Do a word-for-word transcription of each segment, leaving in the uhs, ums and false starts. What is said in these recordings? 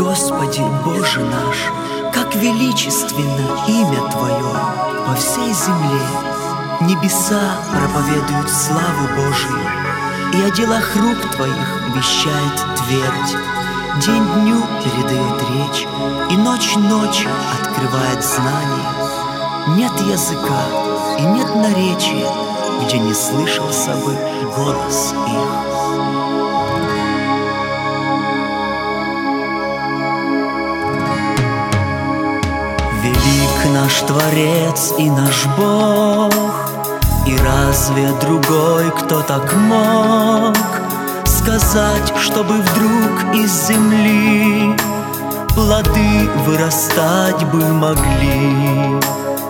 Господи, Боже наш, как величественно имя Твое по всей земле. Небеса проповедуют славу Божию, и о делах рук Твоих вещает твердь. День дню передает речь, и ночь ночи открывает знание. Нет языка и нет наречия, где не слышался бы голос их. Велик наш Творец и наш Бог, и разве другой кто так мог сказать, чтобы вдруг из земли плоды вырастать бы могли?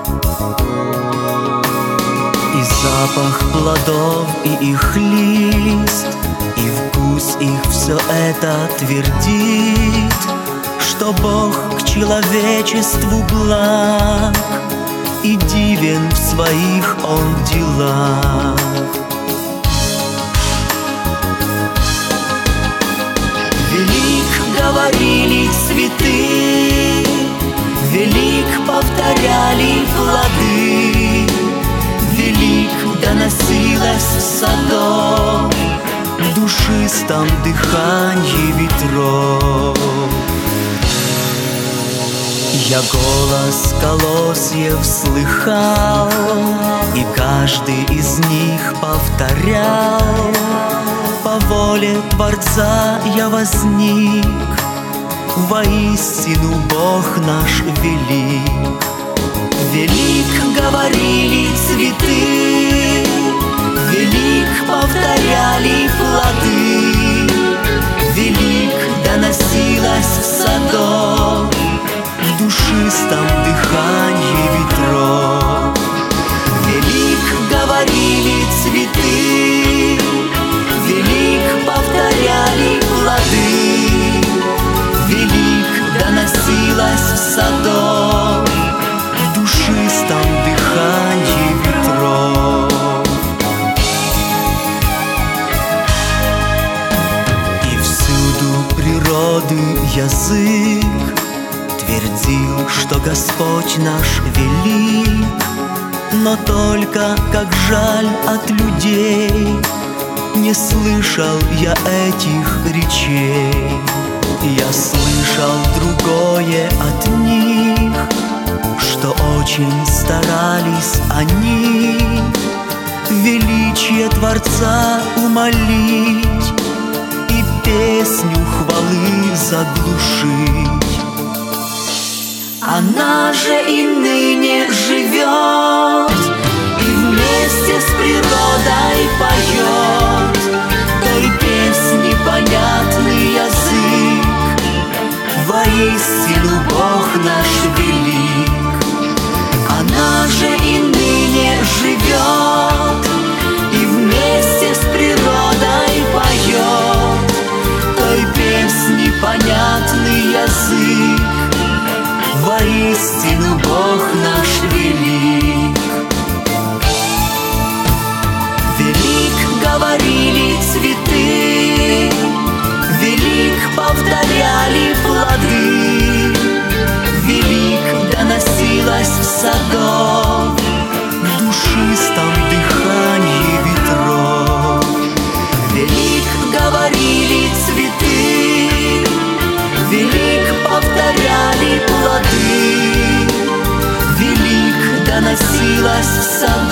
И запах плодов, и их лист, и вкус их — все это твердит, что Бог к человечеству благ, и дивен в своих Он делах. Велик, говорили цветы, велик, повторяли плоды, велик, доносилось в садок душистом дыханье ветров. Я голос колосьев слыхал, и каждый из них повторял: по воле Творца я возник, воистину Бог наш велик. Велик, говорили цветы, велик, повторяли плоды, велик, доносилось в садок в душистом дыханье ветров. Велик, говорили цветы, велик, повторяли плоды, велик, доносилось в садок в душистом дыханье ветров. И всюду природы язык твердил, что Господь наш велик, но только, как жаль, от людей не слышал я этих речей. Я слышал другое от них, что очень старались они величие Творца умолить и песню хвалы заглушить. Она же и ныне живет, и вместе с природой поет той песни понятный язык. Воистину Бог наш велик. Она же и ныне живет, и вместе с природой поет той песни понятный язык. Воистину Бог наш велик. Велик, говорили цветы, велик, повторяли плоды, велик, доносилось в садок в душистом дыханье ветров. Велик, говорили цветы, велик, повторяли плоды, велик, доносилось в садок